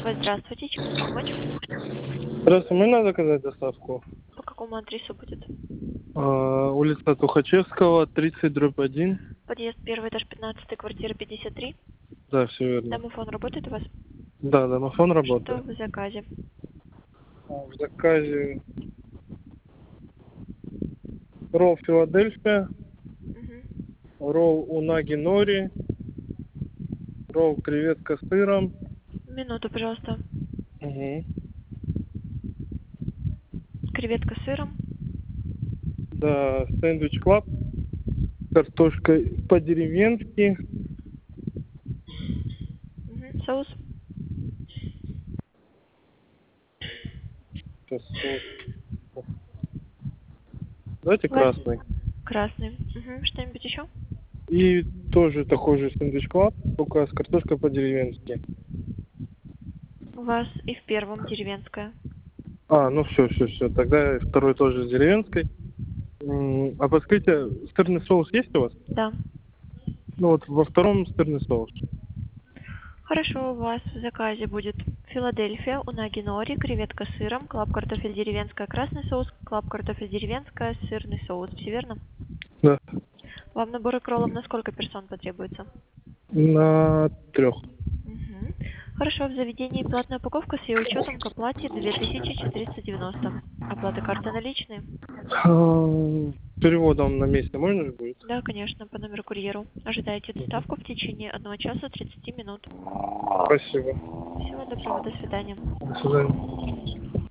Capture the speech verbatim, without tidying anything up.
Ой, здравствуйте, чем могу помочь? Здравствуйте, мне надо заказать доставку. По какому адресу будет? А, улица Тухачевского, тридцать, дробь один. Подъезд первый этаж, пятнадцатый, квартира пятьдесят три. Да, все верно. Домофон работает у вас? Да, домофон Что работает. в заказе? А, В заказе ролл Филадельфия, Угу. ролл унаги нори, ролл креветка с сыром. Минуту, пожалуйста. Угу. Креветка с сыром. Да, сэндвич клаб, картошка по-деревенски. Угу. Соус. Сейчас соус. Давайте У вас красный. красный. Угу. Что-нибудь еще? И тоже такой же сэндвич клаб, только с картошкой по-деревенски. У вас и в первом деревенская. А, ну все, все, все. Тогда второй тоже с деревенской. М, А подскажите, сырный соус есть у вас? Да. Ну вот во втором сырный соус. Хорошо, у вас в заказе будет Филадельфия, унаги нори, креветка с сыром, клаб картофель деревенская, красный соус, клаб картофель деревенская, сырный соус. Все верно? Да. Вам набор кроллов на сколько персон потребуется? На трех. Мгм. Хорошо, в заведении платная упаковка с ее учетом к оплате две тысячи четыреста девяносто. Оплата карты наличные? Переводом на месте можно же будет? Да, конечно, по номеру курьеру. Ожидайте доставку в течение одного часа тридцати минут. Спасибо. Всего доброго, до свидания. До свидания.